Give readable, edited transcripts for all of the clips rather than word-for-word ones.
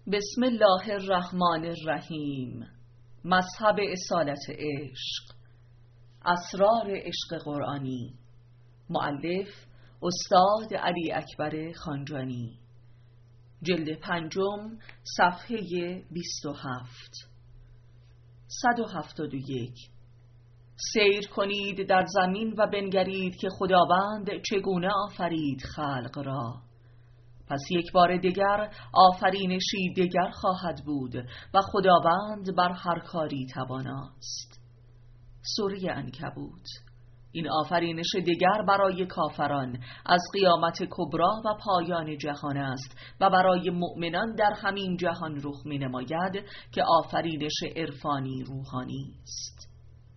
بسم الله الرحمن الرحیم. مذهب اصالت عشق، اسرار عشق قرآنی. مؤلف استاد علی اکبر خانجانی. جلد 5، صفحه 27. 171. سیر کنید در زمین و بنگرید که خداوند چگونه آفرید خلق را. پس یک بار دیگر آفرینشی دیگر خواهد بود و خداوند بر هر کاری تواناست. سوره عنکبوت. این آفرینش دیگر برای کافران از قیامت کبری و پایان جهان است و برای مؤمنان در همین جهان رخ می نماید که آفرینش عرفانی روحانی است.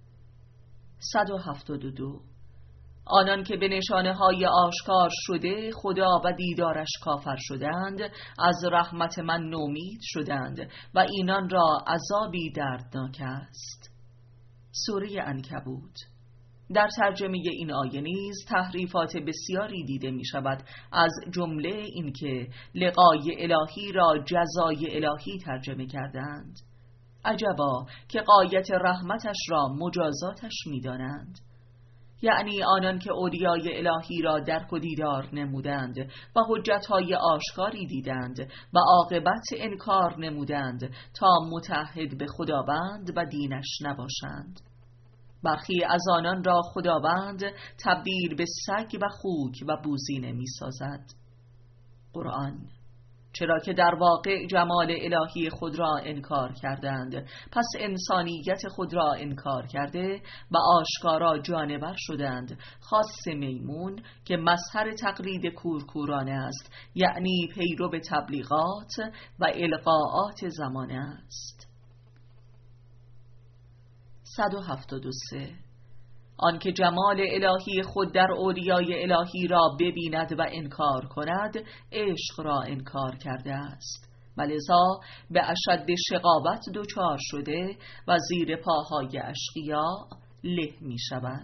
172. آنان که به نشانه های آشکار شده خدا و دیدارش کافر شدند از رحمت من نومید شدند و اینان را عذابی دردناک است. سوره عنکبوت. در ترجمه این آیه نیز تحریفات بسیاری دیده می شود، از جمله اینکه لقای الهی را جزای الهی ترجمه کردند. عجبا که غایت رحمتش را مجازاتش می دانند. یعنی آنان که اولیای الهی را درک و دیدار نمودند و حجتهای آشکاری دیدند و عاقبت انکار نمودند تا متعهد به خداوند و دینش نباشند. برخی از آنان را خداوند تبدیل به سگ و خوک و بوزینه می سازد. قرآن. چرا که در واقع جمال الهی خود را انکار کردند، پس انسانیت خود را انکار کرده و آشکارا جانور شدند، خاص میمون که مظهر تقلید کورکورانه است، یعنی پیرو به تبلیغات و القاءات زمانه است. 173. آنکه جمال الهی خود در اولیای الهی را ببیند و انکار کند عشق را انکار کرده است و لذا به اشد شقاوت دچار شده و زیر پاهای اشقیا له می شود.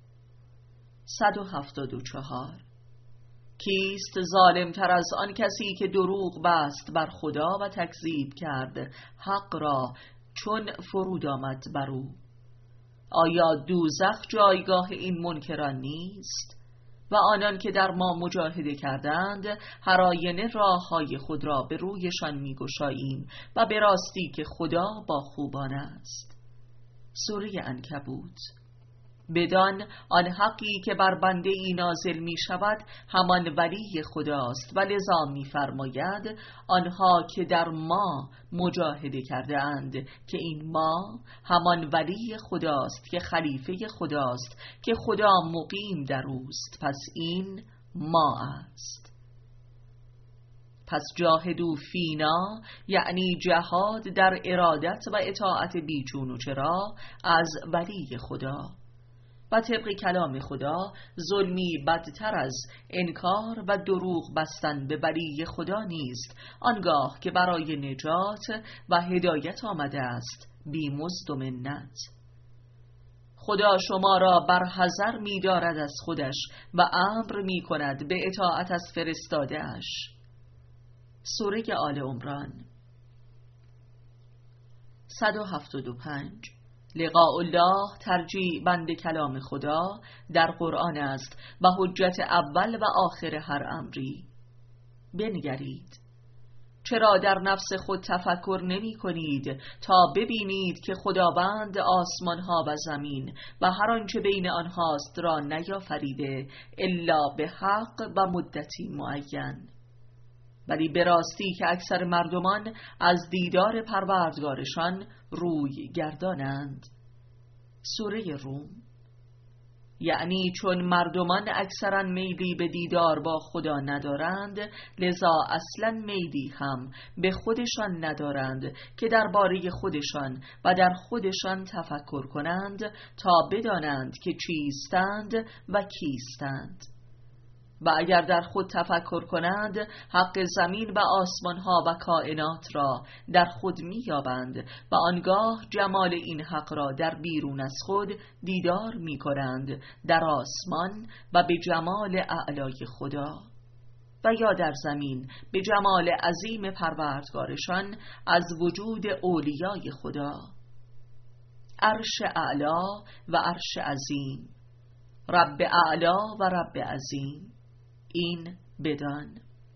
174. کیست ظالمتر از آن کسی که دروغ بست بر خدا و تکذیب کرد حق را چون فرود آمد بر او؟ آیا دوزخ جایگاه این منکران نیست؟ و آنان که در ما مجاهده کردند هر آینه راههای خود را به رویشان می‌گشاییم و به راستی که خدا با خوبان است. سوره عنکبوت. بدان آن حقی که بر بنده ای نازل می شود همان ولی خداست و لذا می فرماید آنها که در ما مجاهده کرده اند که این ما همان ولی خداست که خلیفه خداست که خدا مقیم در اوست، پس این ما است. پس جاهدوا فینا یعنی جهاد در ارادت و اطاعت بیچون و چرا از ولی خدا. و طبق کلام خدا ظلمی بدتر از انکار و دروغ بستن به ولی خدا نیست، آنگاه که برای نجات و هدایت آمده است بی مزد و منت. خدا شما را بر حذر می دارد از خودش و امر می کند به اطاعت از فرستاده‌اش. سوره آل عمران. 175. لقاء الله ترجیع بند کلام خدا در قرآن است و حجت اول و آخر هر امری. بنگرید. چرا در نفس خود تفکر نمی کنید تا ببینید که خداوند آسمانها و زمین و هر آنچه بین آنهاست را نیافریده الا به حق و مدتی معین؟ ولی به راستی که اکثر مردمان از دیدار پروردگارشان روی گردانند. سوره روم. یعنی چون مردمان اکثرا میلی به دیدار با خدا ندارند لذا اصلا میلی هم به خودشان ندارند که درباره خودشان و در خودشان تفکر کنند تا بدانند که چیستند و کیستند. و اگر در خود تفکر کنند حق زمین و آسمانها و کائنات را در خود می‌یابند و آنگاه جمال این حق را در بیرون از خود دیدار می‌کنند در آسمان و به جمال اعلای خدا. و یا در زمین به جمال عظیم پروردگارشان از وجود اولیای خدا. عرش اعلا و عرش عظیم، رب اعلا و رب عظیم، این بدان.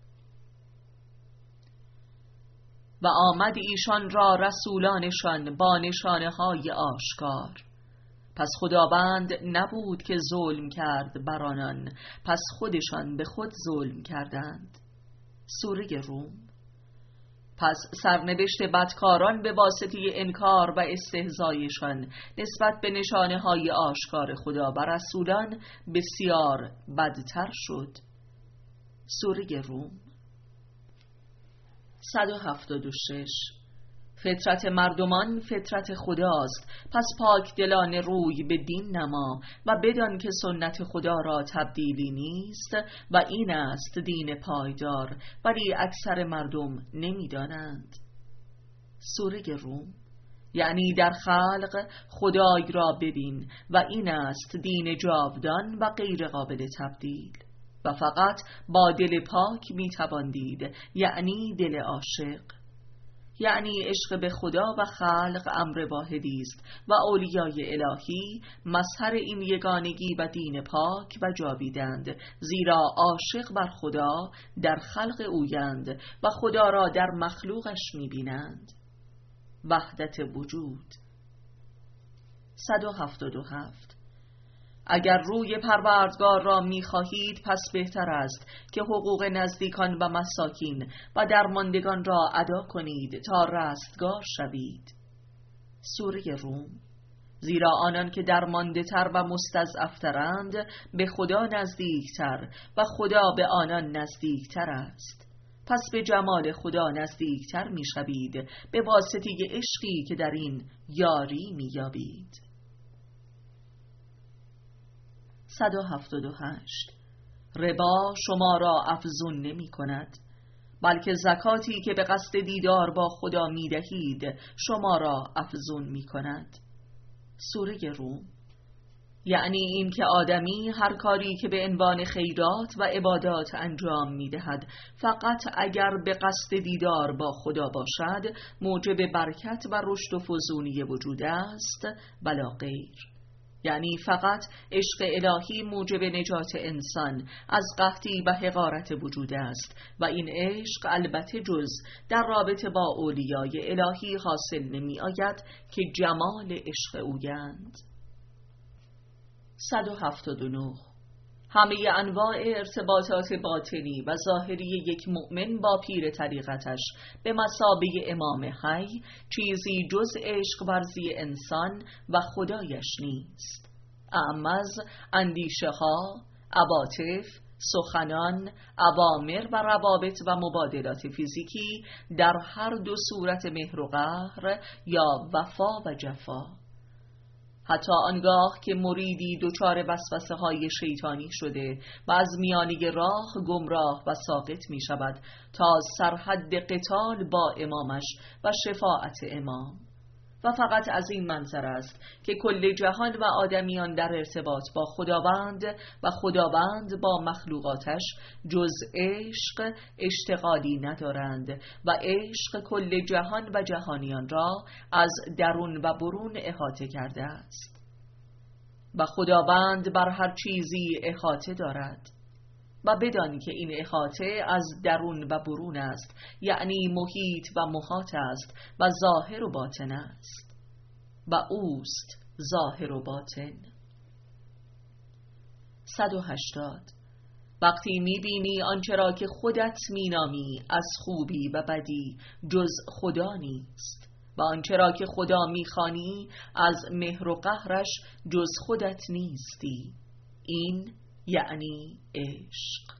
و آمد ایشان را رسولانشان با نشانه های آشکار. پس خداوند نبود که ظلم کرد بر آنان، پس خودشان به خود ظلم کردند. سوره روم. پس سرنوشت بدکاران به واسطه انکار و استهزایشان نسبت به نشانه های آشکار خدا و رسولان بسیار بدتر شد. سوره روم. 176. فطرت مردمان فطرت خداست، پس پاک دلانه روی به دین نما و بدان که سنت خدا را تبدیلی نیست و این است دین پایدار، ولی اکثر مردم نمیدانند. سوره روم. یعنی در خلق خدای را ببین و این است دین جاودان و غیر قابل تبدیل و فقط با دل پاک میتوان دید، یعنی دل عاشق. یعنی عشق به خدا و خلق امر واحدی است و اولیای الهی مظهر این یگانگی و دین پاک و جاویدند، زیرا عاشق بر خدا در خلق اویند و خدا را در مخلوقش میبینند. وحدت وجود. 177. اگر روی پروردگار را می‌خواهید پس بهتر است که حقوق نزدیکان و مساکین و درماندگان را ادا کنید تا رستگار شوید. سوره روم. زیرا آنان که درمانده تر و مستضعفترند به خدا نزدیکتر و خدا به آنان نزدیکتر است. پس به جمال خدا نزدیکتر می‌شوید به واسطه عشقی که در این یاری می‌یابید. 178. ربا شما را افزون نمی کند، بلکه زکاتی که به قصد دیدار با خدا می دهید شما را افزون می کند. سوره روم. یعنی این که آدمی هر کاری که به عنوان خیرات و عبادات انجام می دهد فقط اگر به قصد دیدار با خدا باشد موجب برکت و رشد و فزونی وجود است بلا غیر. یعنی فقط عشق الهی موجب نجات انسان از قحطی و حقارت وجود است و این عشق البته جز در رابطه با اولیای الهی حاصل نمی آید که جمال عشق اویند. 179. همه انواع ارتباطات باطنی و ظاهری یک مؤمن با پیر طریقتش به مثابه امام حی چیزی جز عشق ورزی انسان و خدایش نیست. اعم از اندیشه ها، عواطف، سخنان، اوامر و روابط و مبادلات فیزیکی در هر دو صورت مهر و قهر یا وفا و جفا. حتی آنگاه که مریدی دچار وسوسه های شیطانی شده و از میانه راه گمراه و ساقط می شود تا سرحد قتال با امامش و شفاعت امام. و فقط از این منظر است که کل جهان و آدمیان در ارتباط با خداوند و خداوند با مخلوقاتش جز عشق اشتغالی ندارند و عشق کل جهان و جهانیان را از درون و برون احاطه کرده است و خداوند بر هر چیزی احاطه دارد. و بدان که این احاطه از درون و برون است، یعنی محیط و محاط است و ظاهر و باطن است و اوست ظاهر و باطن. 180. وقتی میبینی آنچه را که خودت مینامی از خوبی و بدی جز خدا نیست و آنچه را که خدا میخوانی از مهر و قهرش جز خودت نیستی، این یعنی عشق.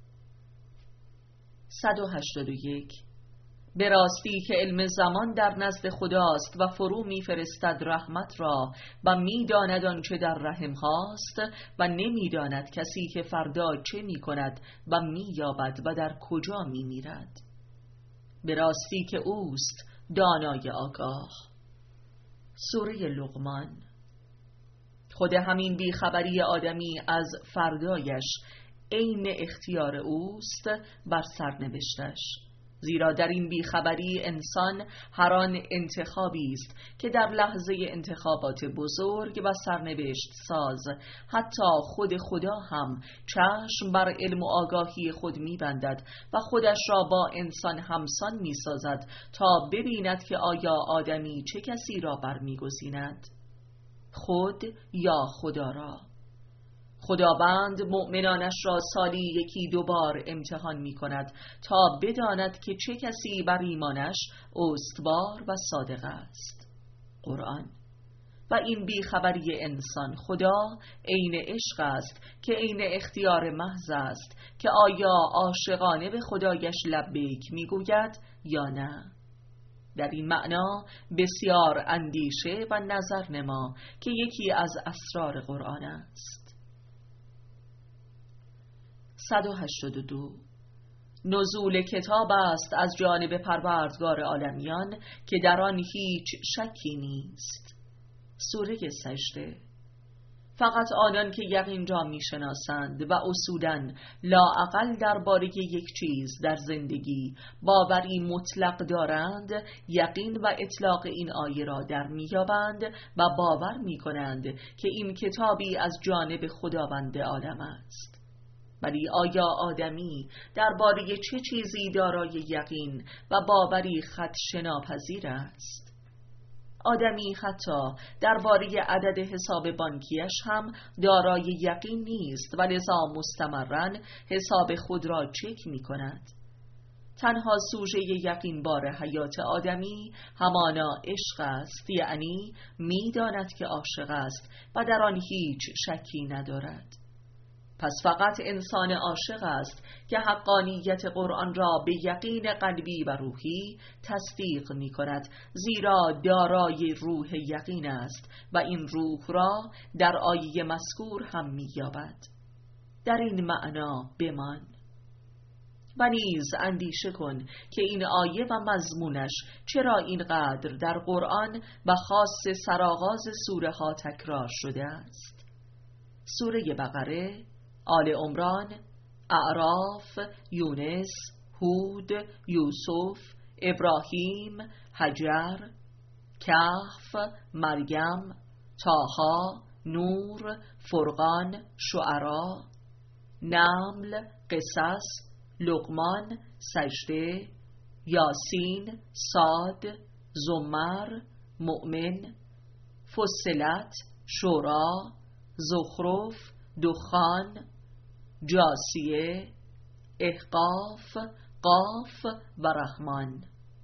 181. به راستی که علم زمان در نزد خداست و فرو میفرستد رحمت را و میداند آنچه در رحم هاست و نمیداند کسی که فردا چه میکند و مییابد و در کجا میمیرد. به راستی که اوست دانای آگاه. سوره لقمان. خود همین بیخبری آدمی از فردایش عین اختیار اوست بر سرنوشتش. زیرا در این بیخبری انسان هر آن انتخابی است که در لحظه انتخابات بزرگ و سرنوشت ساز حتی خود خدا هم چشم بر علم و آگاهی خود می‌بندد و خودش را با انسان همسان می‌سازد تا ببیند که آیا آدمی چه کسی را برمی‌گزیند، خود یا خدا را. خداوند مؤمنانش را سالی یکی دو بار امتحان می کند تا بداند که چه کسی بر ایمانش استوار و صادق است. قرآن. و این بیخبری انسان خدا عین عشق است که عین اختیار محض است که آیا عاشقانه به خدایش لبیک می گوید یا نه. در این معنا بسیار اندیشه و نظر نما که یکی از اسرار قرآن است. 182 نزول کتاب است از جانب پروردگار عالمیان که در آن هیچ شکی نیست. سوره سجده. فقط آنان که یقین را می‌شناسند و اصولاً لااقل درباره یک چیز در زندگی باوری مطلق دارند، یقین و اطلاق این آیه را در می‌یابند و باور می‌کنند که این کتابی از جانب خداوند عالم است. ولی آیا آدمی درباره چه چیزی دارای یقین و باوری خدشه‌ناپذیر است؟ آدمی حتی درباره عدد حساب بانکیش هم دارای یقین نیست و لذا مستمراً حساب خود را چک می کند. تنها سوژه یقین بار حیات آدمی همانا عشق است، یعنی می داند که عاشق است و در آن هیچ شکی ندارد. پس فقط انسان عاشق است که حقانیت قرآن را به یقین قلبی و روحی تصدیق می کند، زیرا دارای روح یقین است و این روح را در آیه مذکور هم می یابد. در این معنا بمان و نیز اندیشه کن که این آیه و مضمونش چرا اینقدر در قرآن و خاص سرآغاز سوره ها تکرار شده است. سوره بقره، آل عمران، اعراف، یونس، هود، یوسف، ابراهیم، حجر، کهف، مریم، طه، نور، فرقان، شعراء، نمل، قصص، لقمان، سجده، یاسین، صاد، زمر، مؤمن، فصلت، شورا، زخرف، دخان، جاسیه، احقاف، قاف و رحمان.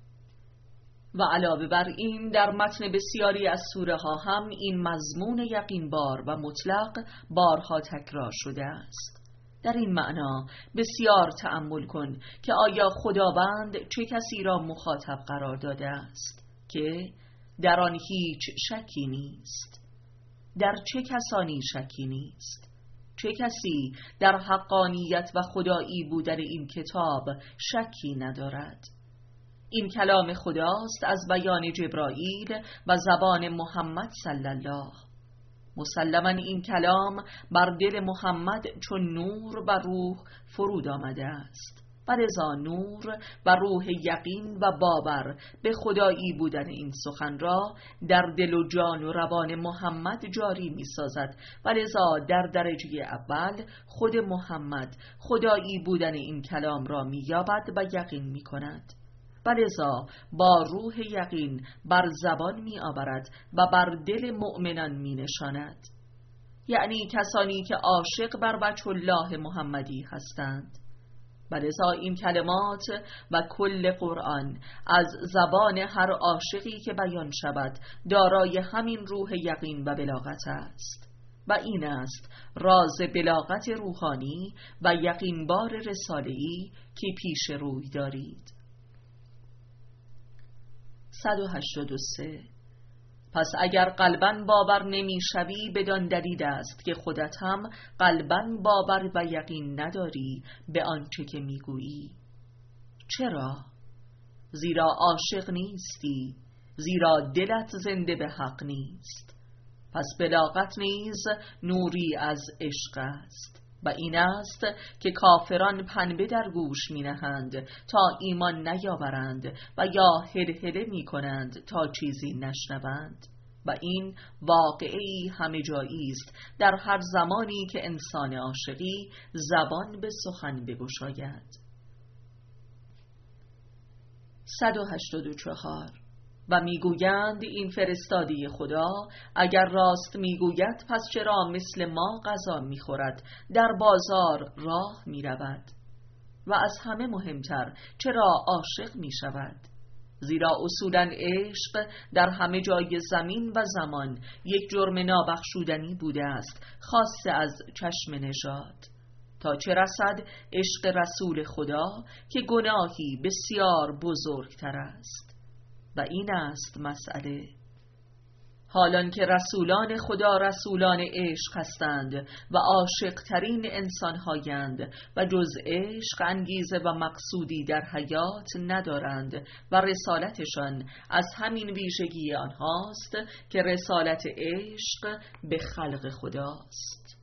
و علاوه بر این در متن بسیاری از سوره ها هم این مضمون یقین بار و مطلق بارها تکرار شده است. در این معنا بسیار تأمل کن که آیا خداوند چه کسی را مخاطب قرار داده است که در آن هیچ شکی نیست. در چه کسانی شکی نیست؟ چه کسی در حقانیت و خدایی بودن این کتاب شکی ندارد؟ این کلام خداست از بیان جبرائیل و زبان محمد صلی الله. مسلماً این کلام بر دل محمد چون نور و روح فرود آمده است و لذا نور و روح یقین و باور به خدایی بودن این سخن را در دل و جان و روان محمد جاری می سازد و لذا در درجه اول خود محمد خدایی بودن این کلام را می یابد و یقین می کند و لذا با روح یقین بر زبان می آورد و بر دل مؤمنان می نشاند، یعنی کسانی که عاشق بر وجه الله محمدی هستند. و لذا این کلمات و کل قرآن از زبان هر عاشقی که بیان شود دارای همین روح یقین و بلاغت است و این است راز بلاغت روحانی و یقین بار رساله‌ای که پیش روی دارید. 183 پس اگر قلباً باور نمی شوی بدان دلیل است که خودت هم قلباً باور و یقین نداری به آنچه که می گویی. چرا؟ زیرا عاشق نیستی، زیرا دلت زنده به حق نیست. پس بلاغت نیز نوری از عشق است. و این است که کافران پنبه در گوش می نهند تا ایمان نیاورند و یا هلهله می کنند تا چیزی نشنوند و این واقعی همه جایی است در هر زمانی که انسان عاشقی زبان به سخن بگشاید. 184 و میگویند این فرستاده خدا اگر راست میگوید پس چرا مثل ما غذا میخورد، در بازار راه میرود و از همه مهمتر چرا عاشق میشود؟ زیرا اصولاً عشق در همه جای زمین و زمان یک جرم نابخشودنی بوده است، خاصه از چشم نژاد، تا چه رسد عشق رسول خدا که گناهی بسیار بزرگتر است. و این است مسئله. حالان که رسولان خدا رسولان عشق هستند و عاشق ترین انسان هایند و جز عشق انگیزه و مقصودی در حیات ندارند و رسالتشان از همین ویژگی آنهاست که رسالت عشق به خلق خداست.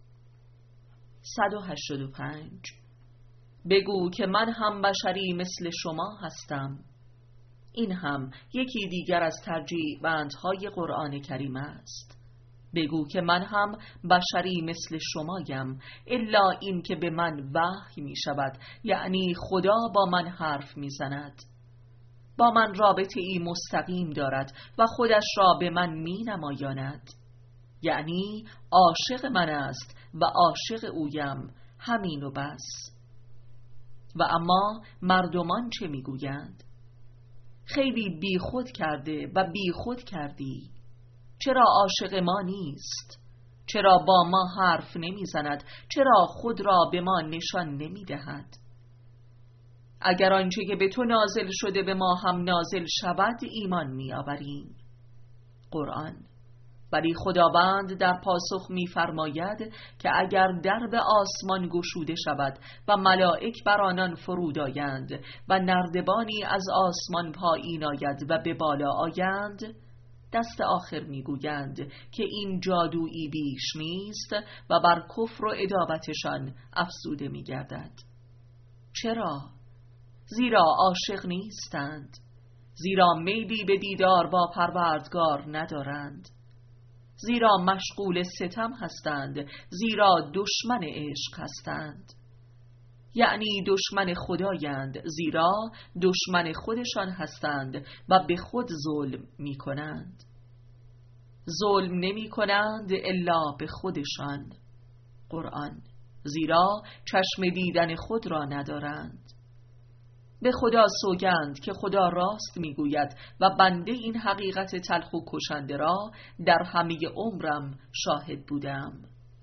185 بگو که من هم بشری مثل شما هستم. این هم یکی دیگر از ترجیح بندهای قرآن کریم است. بگو که من هم بشری مثل شمایم، الا این که به من وحی می شود، یعنی خدا با من حرف می زند، با من رابطه ای مستقیم دارد و خودش را به من می نمایاند، یعنی عاشق من است و عاشق اویم، همین و بس. و اما مردمان چه می گویند؟ خیلی بی خود کرده و بی خود کردی. چرا عاشق ما نیست؟ چرا با ما حرف نمی زند؟ چرا خود را به ما نشان نمی دهد؟ اگر آنچه که به تو نازل شده به ما هم نازل شود ایمان می آوریم. قرآن. ولی خداوند در پاسخ می فرماید که اگر درب آسمان گشوده شود و ملائک بر آنان فرود آیند و نردبانی از آسمان پایین آید و به بالا آیند، دست آخر می گویند که این جادویی بیش نیست و بر کفر و عداوتشان افزوده می گردد. چرا؟ زیرا عاشق نیستند، زیرا میلی به دیدار با پروردگار ندارند، زیرا مشغول ستم هستند، زیرا دشمن عشق هستند، یعنی دشمن خدایند، زیرا دشمن خودشان هستند و به خود ظلم می کنند. ظلم نمی کنند الا به خودشان. قرآن. زیرا چشم دیدن خود را ندارند. به خدا سوگند که خدا راست میگوید و بنده این حقیقت تلخ و کشنده را در همه عمرم شاهد بودم.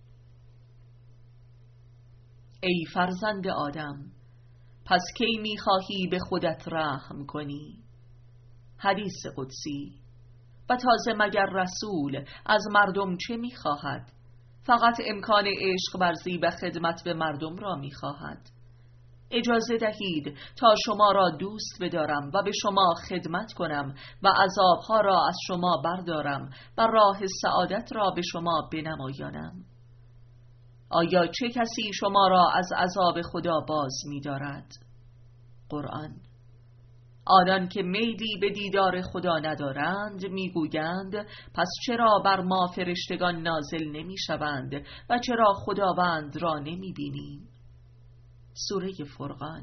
ای فرزند آدم، پس کی میخواهی به خودت رحم کنی؟ حدیث قدسی. و تازه مگر رسول از مردم چه میخواهد؟ فقط امکان عشق ورزی و خدمت به مردم را میخواهد. اجازه دهید تا شما را دوست بدارم و به شما خدمت کنم و عذابها را از شما بردارم و راه سعادت را به شما بنمایانم. آیا چه کسی شما را از عذاب خدا باز می دارد؟ قرآن. آنان که میلی به دیدار خدا ندارند میگویند پس چرا بر ما فرشتگان نازل نمی شوند و چرا خداوند را نمی بینیم؟ سوره فرقان.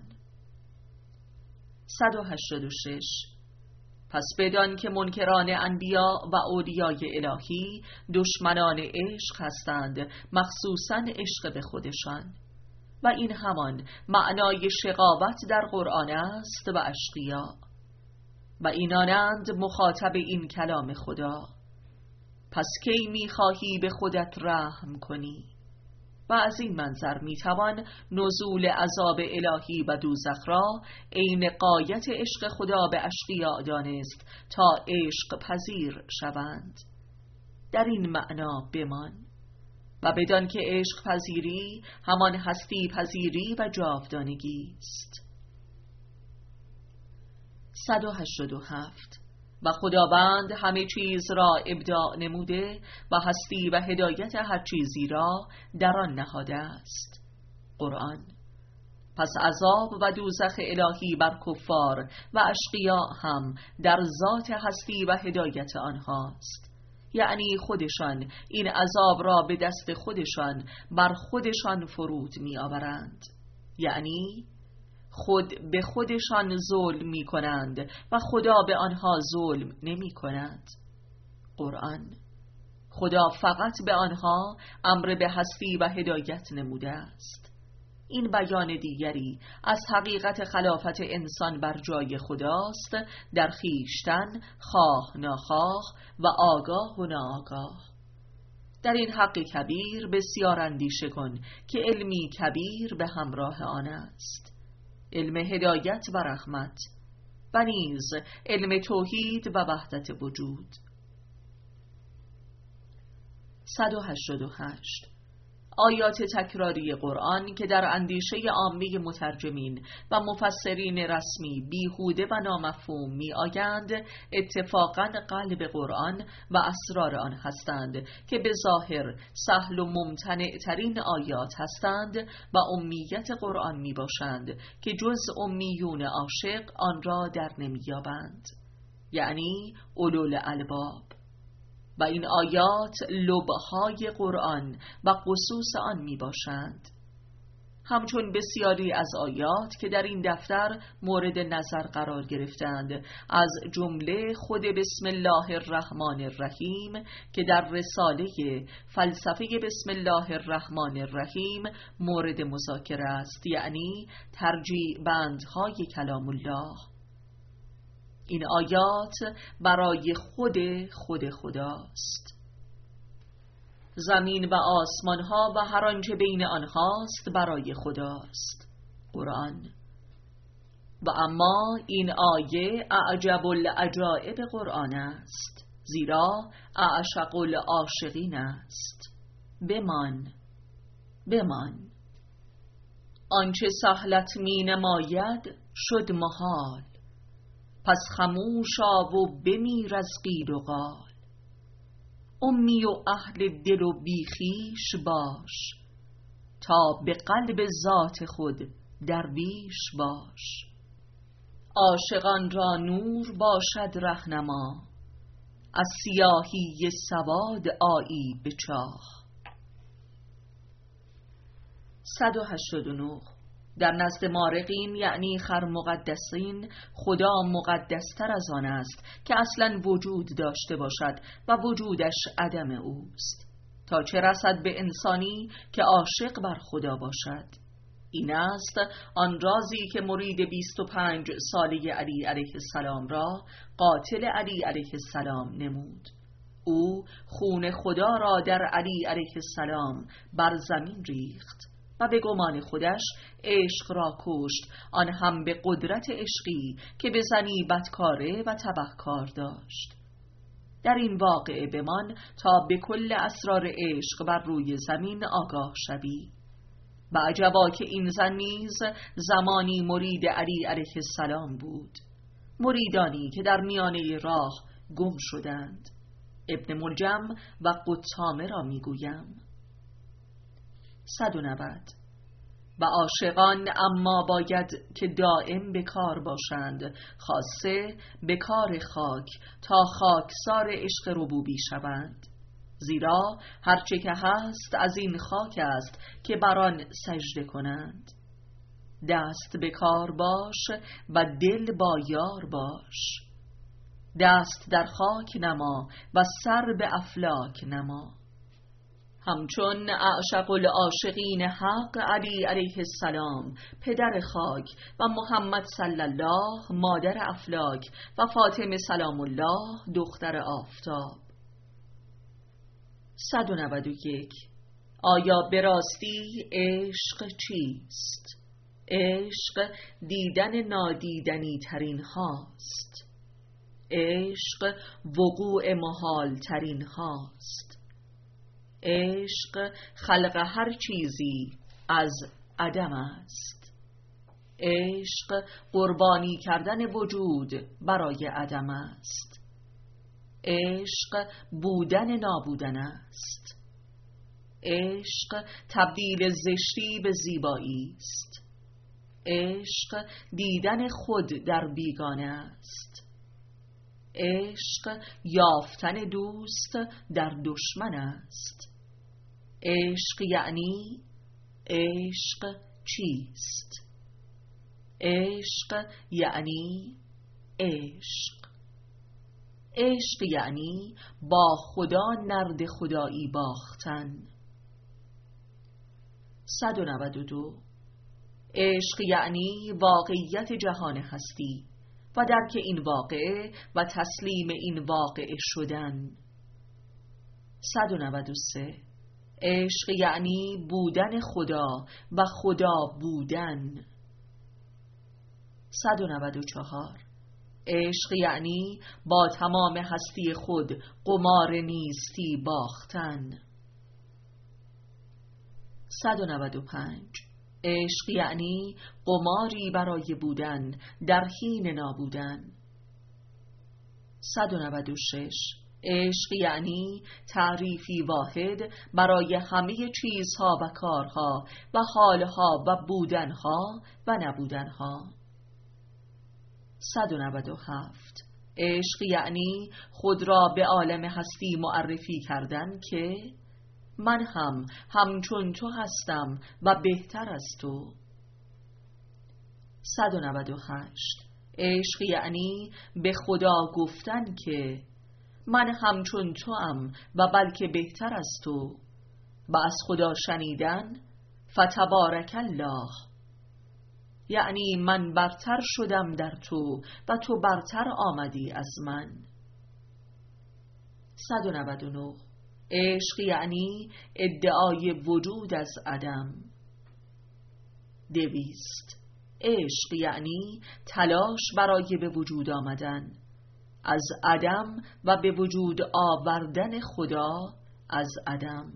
186 پس بدان که منکران انبیا و اولیای الهی دشمنان عشق هستند، مخصوصاً عشق به خودشان، و این همان معنای شقاوت در قرآن است و اشقیا، و اینانند مخاطب این کلام خدا. پس کی میخواهی به خودت رحم کنی؟ و از این منظر میتوان نزول عذاب الهی و دوزخ را عین غایت عشق خدا به اشقیا دانست تا عشق پذیر شوند. در این معنا بمان و بدان که عشق پذیری همان هستی پذیری و جاودانگی است. 187 و خداوند همه چیز را ابداع نموده و هستی و هدایت هر چیزی را در آن نهاده است. قرآن. پس عذاب و دوزخ الهی بر کفار و اشقیا هم در ذات هستی و هدایت آنهاست. یعنی خودشان این عذاب را به دست خودشان بر خودشان فرود می آورند. یعنی خود به خودشان ظلم می کنند و خدا به آنها ظلم نمی کند. قرآن: خدا فقط به آنها امر به هستی و هدایت نموده است. این بیان دیگری از حقیقت خلافت انسان بر جای خداست، در خویشتن خواه ناخواه و آگاه و ناآگاه. در این حق کبیر بسیار اندیشه کن که علمی کبیر به همراه آن است، علم هدایت و رحمت و نیز علم توحید و وحدت وجود. 188. آیات تکراری قرآن که در اندیشه عامه مترجمین و مفسرین رسمی بیهوده و نامفهوم می آیند، اتفاقاً قلب قرآن و اسرار آن هستند که به ظاهر سهل و ممتنع ترین آیات هستند و امیت قرآن می باشند که جز امیون عاشق آن را در نمی یابند، یعنی اولول الباب. و این آیات لبهای قرآن و خصوص آن می باشند، همچون بسیاری از آیات که در این دفتر مورد نظر قرار گرفتند، از جمله خود بسم الله الرحمن الرحیم که در رساله فلسفه بسم الله الرحمن الرحیم مورد مذاکره است، یعنی ترجیع بندهای کلام الله. این آیات برای خود خداست. زمین و آسمان ها و هر آنچه بین آنهاست برای خداست، قرآن. و اما این آیه اعجب العجائب قرآن است، زیرا اعشق العاشقین است. بمان آنچه سهلت می نماید شد محال، پس خموشا و بمیر از قیل و قال. امی و اهل دل و بیخیش باش، تا به قلب ذات خود درویش باش. عاشقان را نور باشد رهنما، از سیاهی سواد آیی به چاه. 189. در نزد مارقین یعنی خرمقدسین خدا مقدستر از آن است که اصلا وجود داشته باشد و وجودش عدم اوست، تا چه رسد به انسانی که عاشق بر خدا باشد. این است آن رازی که مرید 25 ساله علی علیه السلام را قاتل علی علیه السلام نمود. او خون خدا را در علی علیه السلام بر زمین ریخت و به گمان خودش عشق را کشت، آن هم به قدرت عشقی که به زنی بدکاره و تبهکار داشت. در این واقعه بمان تا به کل اسرار عشق بر روی زمین آگاه شوی. و عجبا که این زن نیز زمانی مرید علی علیه السلام بود، مریدانی که در میانه راه گم شدند. ابن ملجم و قطامه را میگویم. 190. و عاشقان اما باید که دائم به کار باشند، خاصه به کار خاک، تا خاکسار عشق ربوبی شوند. زیرا هرچه که هست از این خاک است که بر آن سجده کنند. دست به کار باش و دل با یار باش، دست در خاک نما و سر به افلاک نما. همچون اعشق العاشقین حق علی علیه السلام پدر خاک و محمد صلی الله مادر افلاک و فاطمه سلام الله دختر آفتاب. 191. آیا به راستی عشق چیست؟ عشق دیدن نادیدنی ترین هاست، عشق وقوع محال ترین هاست، عشق خلق هر چیزی از عدم است، عشق قربانی کردن وجود برای عدم است، عشق بودن نابودن است. عشق تبدیل زشتی به زیبایی است. عشق دیدن خود در بیگانه است. عشق یافتن دوست در دشمن است. عشق یعنی عشق چیست؟ عشق یعنی عشق. عشق یعنی با خدا نرد خدایی باختن. 192. عشق یعنی واقعیت جهان هستی و درک این واقعه و تسلیم این واقعه شدن. 193. عشق یعنی بودن خدا و خدا بودن. 194. عشق یعنی با تمام هستی خود قمار نیستی باختن. 195. عشق یعنی قماری برای بودن در حین نابودن. 196. عشق یعنی تعریفی واحد برای همه چیزها و کارها و حالها و بودنها و نبودنها. 197. عشق یعنی خود را به عالم هستی معرفی کردن که من هم همچون تو هستم و بهتر از تو. 198. عشق یعنی به خدا گفتن که من همچون تو ام و بلکه بهتر از تو، و از خدا شنیدن فتبارک الله، یعنی من برتر شدم در تو و تو برتر آمدی از من. 199. عشق یعنی ادعای وجود از عدم. 200. عشق یعنی تلاش برای به وجود آمدن از عدم و به وجود آوردن خدا از عدم.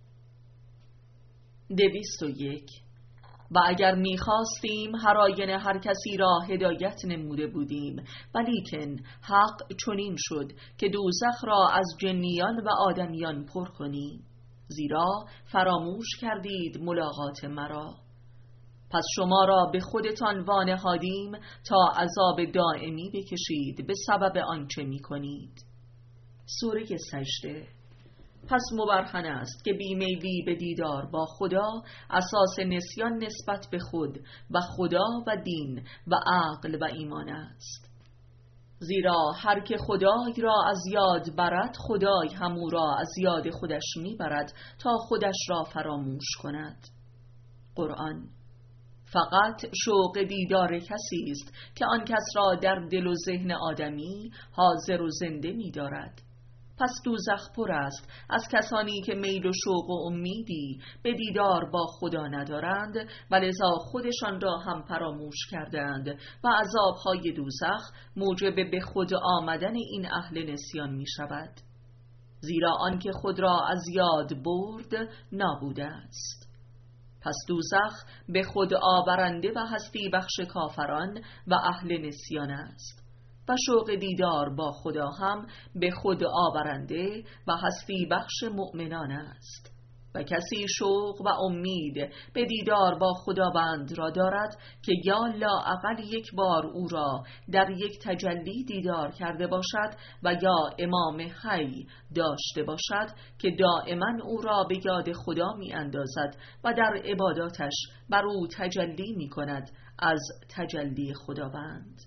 201. و اگر می‌خواستیم هر آینه هر کسی را هدایت نموده بودیم، ولیکن حق چنین شد که دوزخ را از جنیان و آدمیان پر کنیم، زیرا فراموش کردید ملاقات مرا. پس شما را به خودتان وانهادیم تا عذاب دائمی بکشید به سبب آنچه می‌کنید. سوره سجده. پس مبرهن است که بیمیلی به دیدار با خدا اساس نسیان نسبت به خود و خدا و دین و عقل و ایمان است. زیرا هر که خدای را از یاد برد، خدای هم او را از یاد خودش میبرد تا خودش را فراموش کند. قرآن. فقط شوق دیدار کسی است که آن کس را در دل و ذهن آدمی حاضر و زنده می‌دارد. پس دوزخ پر است از کسانی که میل و شوق و امیدی به دیدار با خدا ندارند و لذا خودشان را هم فراموش کردند و عذابهای دوزخ موجب به خود آمدن این اهل نسیان می شود. زیرا آن که خود را از یاد برد نابوده است. پس دوزخ به خود آورنده و هستی بخش کافران و اهل نسیان است و شوق دیدار با خدا هم به خود آورنده و هستی بخش مؤمنان است. و کسی شوق و امید به دیدار با خداوند را دارد که یا لااقل یک بار او را در یک تجلی دیدار کرده باشد و یا امام حی داشته باشد که دائما او را به یاد خدا می اندازد و در عباداتش بر او تجلی می کند از تجلی خداوند.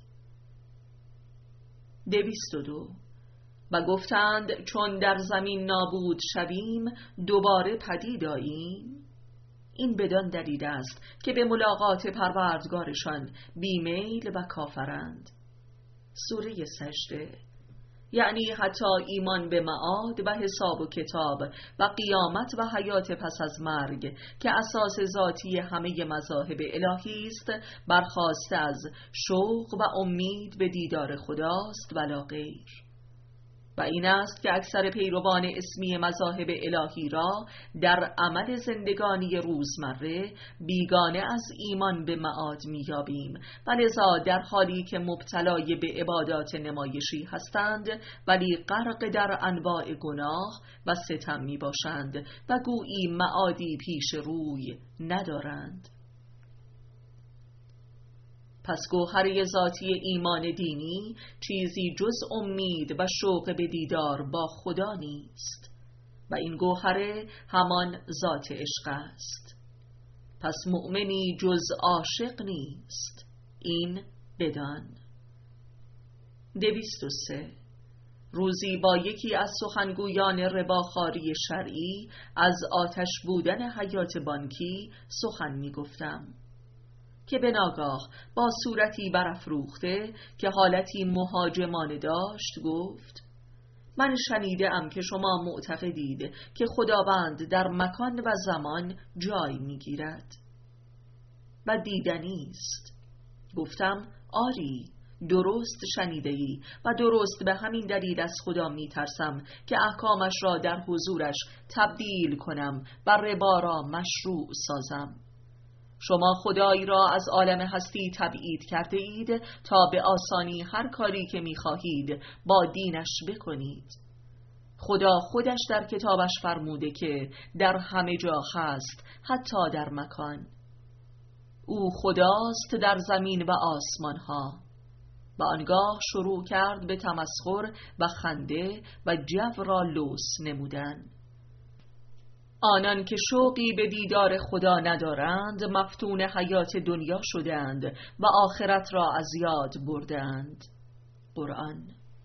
202. و گفتند چون در زمین نابود شویم دوباره پدید آییم. این بدان دلیل است که به ملاقات پروردگارشان بیمیل و کافرند. سوره سجده. یعنی حتی ایمان به معاد و حساب و کتاب و قیامت و حیات پس از مرگ که اساس ذاتی همه مذاهب الهی است، برخاسته از شوق و امید به دیدار خداست ولا غیر. و این است که اکثر پیروان اسمی مذاهب الهی را در عمل زندگانی روزمره بیگانه از ایمان به معاد می‌یابیم و لذا در حالی که مبتلای به عبادات نمایشی هستند ولی غرق در انواع گناه و ستم می‌باشند و گویی معادی پیش روی ندارند. پس گوهر ذاتی ایمان دینی چیزی جز امید و شوق به دیدار با خدا نیست و این گوهر همان ذات عشق است. پس مؤمنی جز عاشق نیست، این بدان. 203 روزی با یکی از سخنگویان رباخواری شرعی از آتش بودن حیات بانکی سخن می گفتم که به ناگاه با صورتی برافروخته که حالتی مهاجمانه داشت گفت: من شنیدم که شما معتقدید که خداوند در مکان و زمان جای میگیرد و دیدنی است. گفتم: آری، درست شنیده ای و درست به همین دلیل از خدا میترسم که احکامش را در حضورش تبدیل کنم و ربا را مشروع سازم. شما خدایی را از عالم هستی تبعید کرده اید تا به آسانی هر کاری که می‌خواهید با دینش بکنید. خدا خودش در کتابش فرموده که در همه جا هست، حتی در مکان. او خداست در زمین و آسمان ها. و آنگاه شروع کرد به تمسخر و خنده و جو را لوس نمودن. آنان که شوقی به دیدار خدا ندارند مفتون حیات دنیا شدند و آخرت را از یاد بردند. قرآن.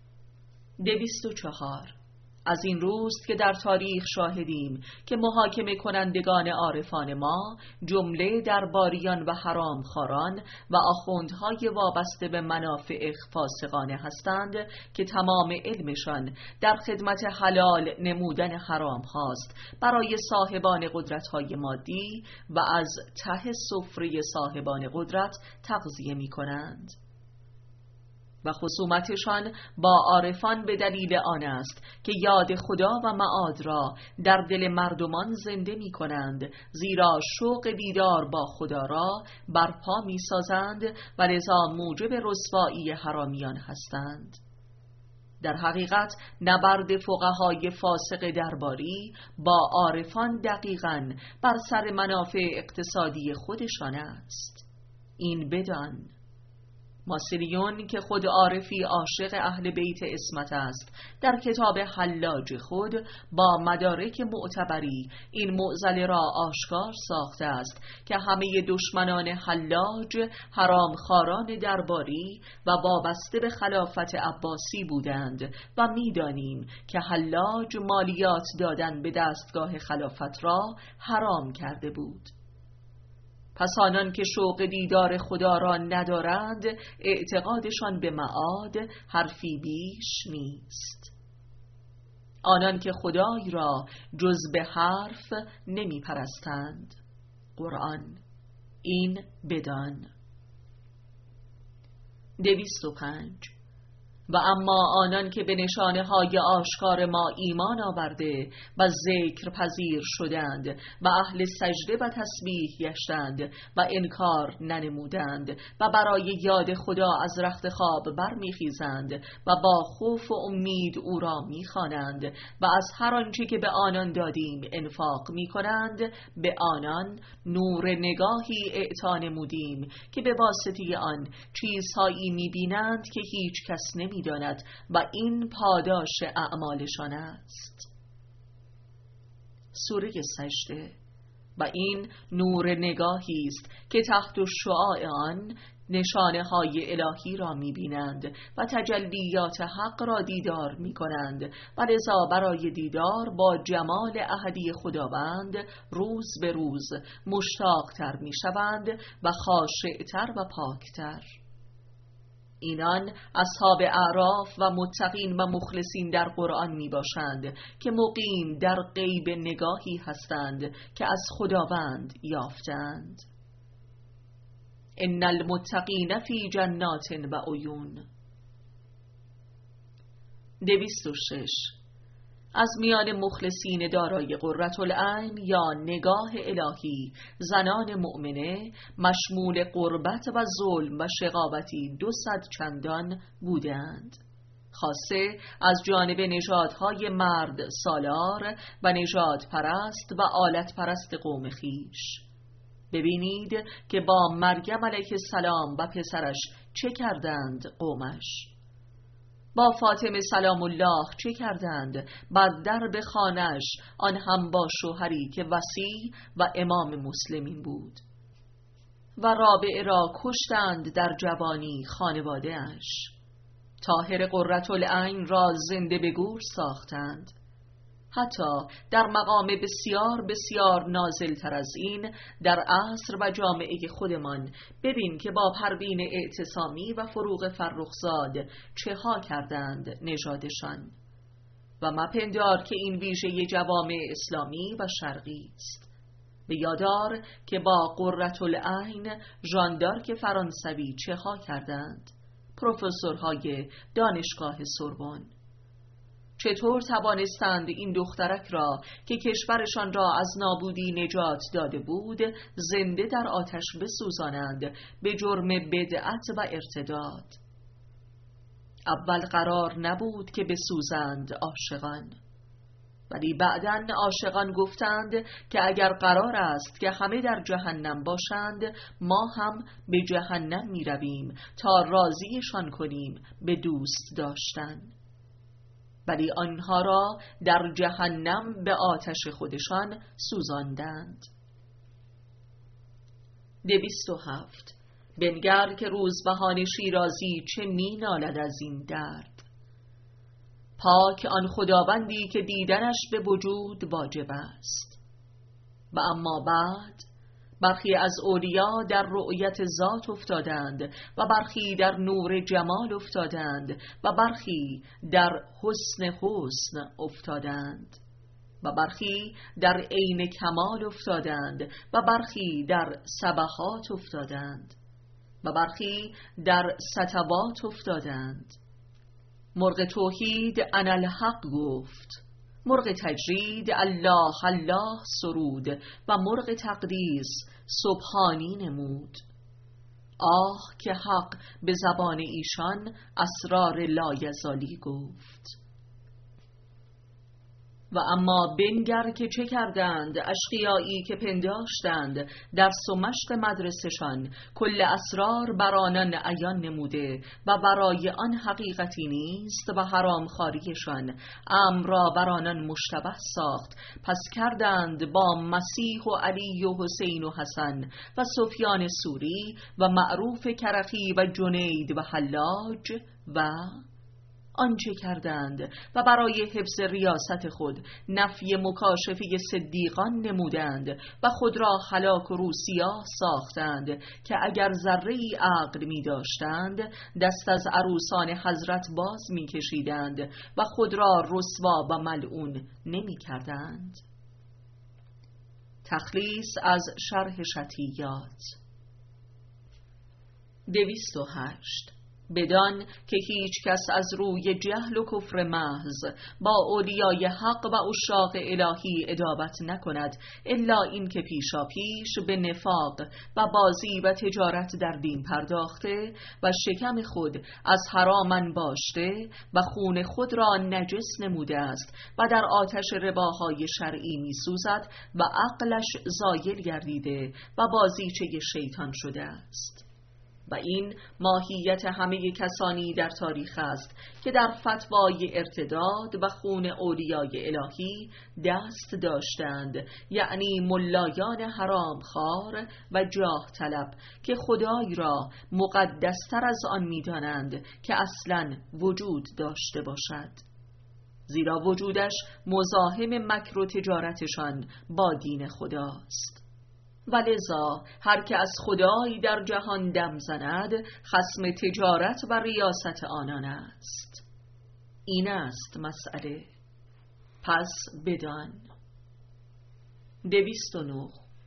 204 از این روست که در تاریخ شاهدیم که محاکمه کنندگان عارفان ما جمله درباریان و حرامخواران و آخوندهای وابسته به منافع فاسقانه هستند که تمام علمشان در خدمت حلال نمودن حرام هاست برای صاحبان قدرت‌های مادی و از ته سفره صاحبان قدرت تغذیه می کنند. و خصومتشان با عارفان به دلیل آن است که یاد خدا و معاد را در دل مردمان زنده می کنند، زیرا شوق دیدار با خدا را برپا می سازند و لذا موجب رسوایی حرامیان هستند. در حقیقت نبرد فقهای فاسق درباری با عارفان دقیقاً بر سر منافع اقتصادی خودشان است. این بدان. ماسلیون که خود عارفی عاشق اهل بیت عصمت است در کتاب حلاج خود با مدارک معتبری این معضله را آشکار ساخته است که همه دشمنان حلاج حرامخواران درباری و وابسته به خلافت عباسی بودند و می‌دانیم که حلاج مالیات دادن به دستگاه خلافت را حرام کرده بود. پس آنان که شوق دیدار خدا را ندارند اعتقادشان به معاد حرفی بیش نیست. آنان که خدای را جز به حرف نمی پرستند. قرآن. این بدان. 205 و اما آنان که به نشانه های آشکار ما ایمان آورده و ذکر پذیر شدند و اهل سجده و تسبیح گشتند و انکار ننمودند و برای یاد خدا از رخت خواب برمیخیزند و با خوف و امید او را میخوانند و از هر آنچه که به آنان دادیم انفاق میکنند، به آنان نور نگاهی اعطا نمودیم که به واسطه آن چیزهایی میبینند که هیچ کس نمیداند و این پاداش اعمالشان است. سوره سجده. و این نور نگاهی است که تحت شعاع آن نشانه های الهی را می‌بینند و تجلیات حق را دیدار می‌کنند و لذا برای دیدار با جمال احدی خداوند روز به روز مشتاق‌تر می‌شوند و خاشع‌تر و پاکتر. اینان اصحاب اعراف و متقین و مخلصین در قرآن می باشند که مقیم در غیب نگاهی هستند که از خداوند یافتند. ان المتقین فی جنات و عیون. 206. از میان مخلصین دارای قرةالعین یا نگاه الهی زنان مؤمنه مشمول قربت و ظلم و شقاوتی 200 چندان بودند، خاصه از جانب نژادهای مرد سالار و نژاد پرست و آلت پرست قوم خیش. ببینید که با مریم علیه السلام و پسرش چه کردند قومش. با فاطمه سلام الله چه کردند بر درب خانه‌اش، آن هم با شوهری که وصی و امام مسلمین بود. و رابعه را کشتند در جوانی خانواده‌اش. طاهر قرةالعین را زنده به گور ساختند. حتی در مقام بسیار بسیار نازلتر از این، در عصر و جامعه خودمان ببین که با پروین اعتصامی و فروغ فرخزاد چه ها کردند نژادشان. و مپندار که این ویژه جوامع اسلامی و شرقی است. به یادار که با قرةالعین ژان دارک فرانسوی چه ها کردند پروفسورهای دانشگاه سوربن. چطور توانستند این دخترک را که کشورشان را از نابودی نجات داده بود زنده در آتش بسوزانند به جرم بدعت و ارتداد؟ اول قرار نبود که بسوزند عاشقان، ولی بعداً عاشقان گفتند که اگر قرار است که همه در جهنم باشند ما هم به جهنم می رویم تا راضیشان کنیم به دوست داشتن. ولی آنها را در جهنم به آتش خودشان سوزاندند. 207. بنگر که روزبهان شیرازی چه می نالد از این درد. پاک آن خداوندی که دیدنش به وجود واجب است. و اما بعد برخی از اولیا در رؤیت ذات افتادند و برخی در نور جمال افتادند و برخی در حسن افتادند و برخی در عین کمال افتادند و برخی در سبحات افتادند و برخی در سطوات افتادند. مرغ توحید انالحق گفت، مرغ تجرید الله الله سرود و مرغ تقدیس سبحانی نمود. آه که حق به زبان ایشان اسرار لایزالی گفت. و اما بنگر که چه کردند اشقیایی که پنداشتند درس و مشق مدرسشان کل اسرار بر آنان عیان نموده و برای آن حقیقتی نیست و حرام خواریشان امر را بر آنان مشتبه ساخت. پس کردند با مسیح و علی و حسین و حسن و سفیان سوری و معروف کرخی و جنید و حلاج و آنچه کردند و برای حفظ ریاست خود نفی مکاشفه صدیقان نمودند و خود را هلاک و روسیاه ساختند که اگر ذره‌ای عقل می داشتند دست از عروسان حضرت باز می کشیدند و خود را رسوا و ملعون نمی کردند. تخلیص از شرح شطحیات. 208. بدان که هیچ کس از روی جهل و کفر محض با اولیای حق و عشاق الهی ادابت نکند الا این که پیشا پیش به نفاق و بازی و تجارت در دین پرداخته و شکم خود از حرام انباشته و خون خود را نجس نموده است و در آتش رباهای شرعی می سوزد و عقلش زایل گردیده و بازیچه شیطان شده است. و این ماهیت همه کسانی در تاریخ است که در فتوای ارتداد و خون اولیای الهی دست داشتند، یعنی ملایان حرام خار و جاه طلب که خدای را مقدستر از آن می دانند که اصلاً وجود داشته باشد، زیرا وجودش مزاحم مکر و تجارتشان با دین خداست. ولذا هر که از خدای در جهان دم زند خصم تجارت و ریاست آنان است. این است مسئله. پس بدان. 209.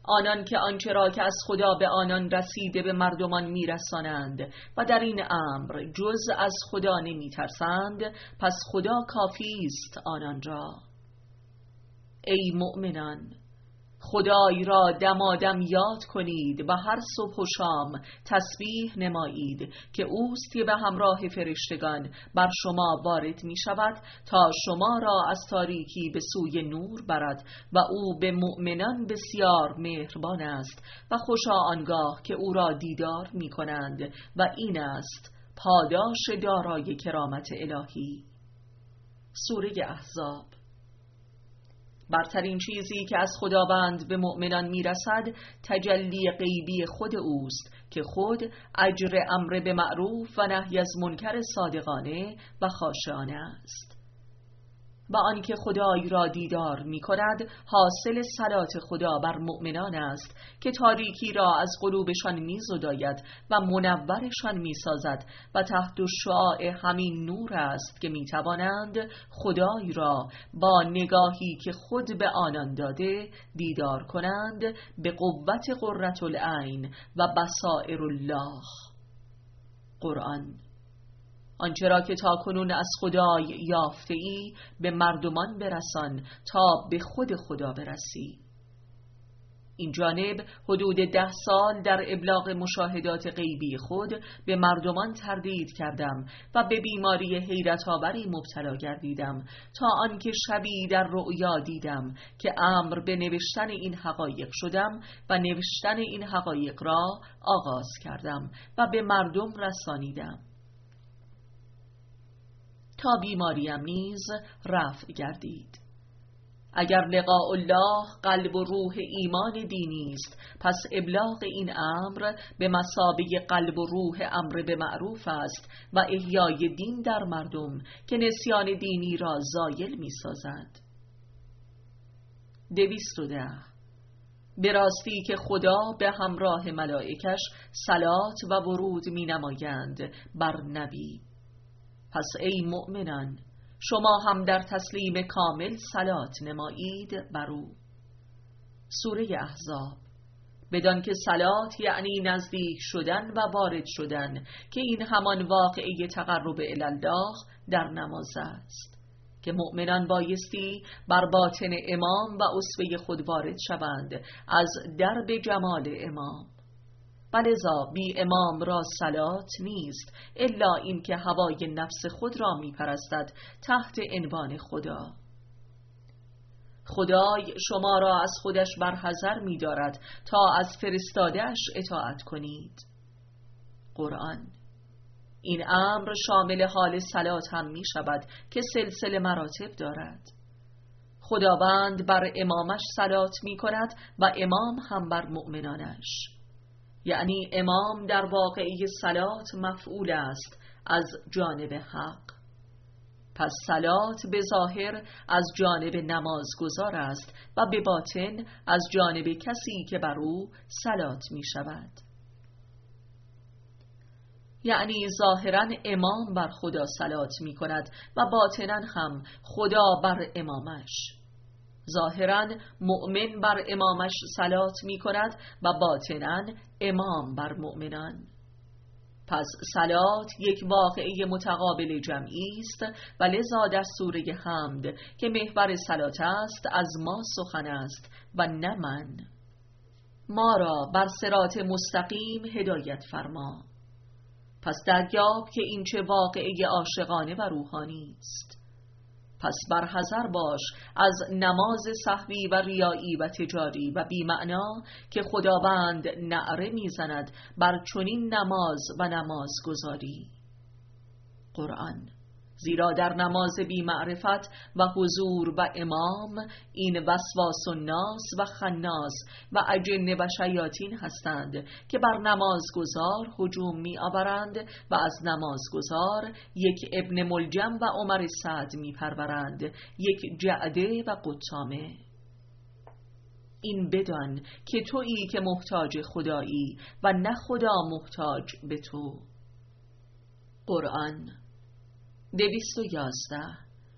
آنان که آنچه را که از خدا به آنان رسیده به مردمان میرسانند و در این امر جز از خدا نمیترسند، پس خدا کافی است آنان را. ای مؤمنان، خدای را دمادم یاد کنید و هر صبح و شام تسبیح نمایید که اوست که به همراه فرشتگان بر شما وارد می شود تا شما را از تاریکی به سوی نور برد و او به مؤمنان بسیار مهربان است و خوشا آنگاه که او را دیدار می کنند و این است پاداش دارای کرامت الهی. سوره احزاب. برترین چیزی که از خداوند به مؤمنان میرسد تجلی غیبی خود اوست که خود اجر امر به معروف و نهی از منکر صادقانه و خاشعانه است. و آنکه خدای را دیدار می کند حاصل صلات خدا بر مؤمنان است که تاریکی را از قلوبشان می زداید و منورشان می سازد و تحت شعاع همین نور است که می توانند خدای را با نگاهی که خود به آنان داده دیدار کنند به قوت قرة العین و بصائر الله. قرآن. آنچه را که تاکنون از خدای یافته ای به مردمان برسان تا به خود خدا برسی. این جانب حدود 10 سال در ابلاغ مشاهدات غیبی خود به مردمان تردید کردم و به بیماری حیرت آوری مبتلا گردیدم تا آنکه شبی در رؤیا دیدم که امر به نوشتن این حقایق شدم و نوشتن این حقایق را آغاز کردم و به مردم رسانیدم تا بیماریم نیز رفع گردید. اگر لقاء الله قلب و روح ایمان دینی است، پس ابلاغ این امر به مثابه قلب و روح امر به معروف است و احیای دین در مردم که نسیان دینی را زایل می سازد. 210. به راستی که خدا به همراه ملائکش صلات و ورود می نمایند بر نبی. پس ای مؤمنان، شما هم در تسلیم کامل صلات نمایید بر او. سوره احزاب. بدان که صلات یعنی نزدیک شدن و وارد شدن که این همان واقعه تقرب الی الله در نماز است که مؤمنان بایستی بر باطن امام و اسوه خود وارد شوند از درب جمال امام. ولذا بی امام را صلات نیست الا این که هوای نفس خود را می پرستد تحت عنوان خدا. خدای شما را از خودش برحذر می دارد تا از فرستاده‌اش اطاعت کنید. قرآن. این امر شامل حال صلات هم می شود که سلسله مراتب دارد. خداوند بر امامش صلات می کند و امام هم بر مؤمنانش، یعنی امام در واقعه صلات مفعول است از جانب حق. پس صلات به ظاهر از جانب نمازگزار است و به باطن از جانب کسی که بر او صلات می شود. یعنی ظاهرا امام بر خدا صلات می کند و باطنا هم خدا بر امامش. ظاهرا مؤمن بر امامش صلات می کند و باطنا امام بر مؤمنان. پس صلات یک واقعه متقابل جمعی است و لذا در سوره حمد که محور صلات است از ما سخن است و نه من. ما را بر صراط مستقیم هدایت فرما. پس دریاب که این چه واقعه عاشقانه و روحانی است. پس برحذر باش از نماز سهوی و ریایی و تجاری و بی‌معنا که خداوند نعره میزند بر چنین نماز و نمازگزاری. قرآن. زیرا در نماز بی‌معرفت و حضور و امام این وسواس الناس و خناس و اجنه و شیاطین هستند که بر نمازگزار هجوم می آورند و از نمازگزار یک ابن ملجم و عمر سعد می پرورند، یک جعده و قطامه. این بدان که تویی که محتاج خدایی و نه خدا محتاج به تو. قرآن. 211.